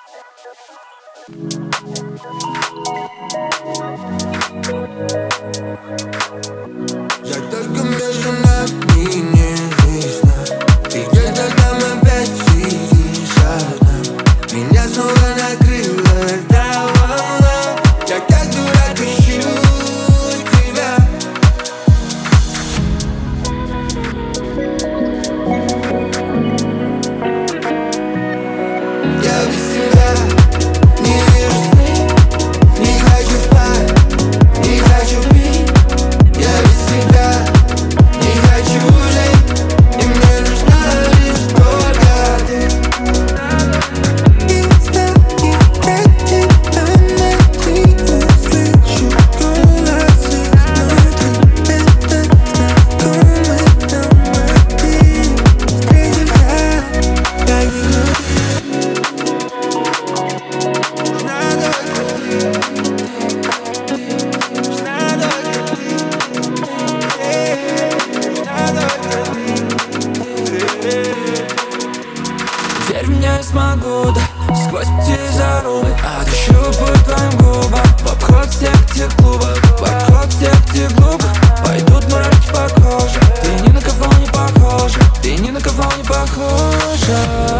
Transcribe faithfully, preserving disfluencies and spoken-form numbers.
Я только между нами не видно. Ты где-то там опять сидишь одна. Меня снова накрыла эта волна. Я как дурак ищу тебя. Я без тебя не вижу сны. Не хочу спать, не хочу пить. Я без тебя не хочу жить. И мне нужна лишь только ты. И знаю, как тебя найти. Услышу голос изнутри. Это знакомый нам мотив. Встретимся, я изнутри. Верь в меня, я смогу, да, сквозь пути зарубы. Отыщу путь твоим губам в обход всех тех клубов, в обход всех тех глупых. Пойдут мурашки по коже. Ты ни на кого не похожа, ты ни на кого не похожа.